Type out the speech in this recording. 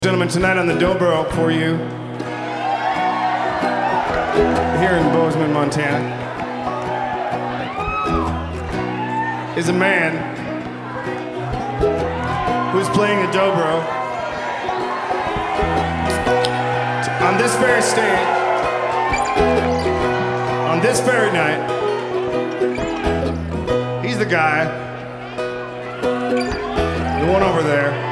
Gentlemen, tonight on the Dobro for you, here in Bozeman, Montana, is a man who's playing a Dobro on this very stage, on this very night. He's the guy, the one over there.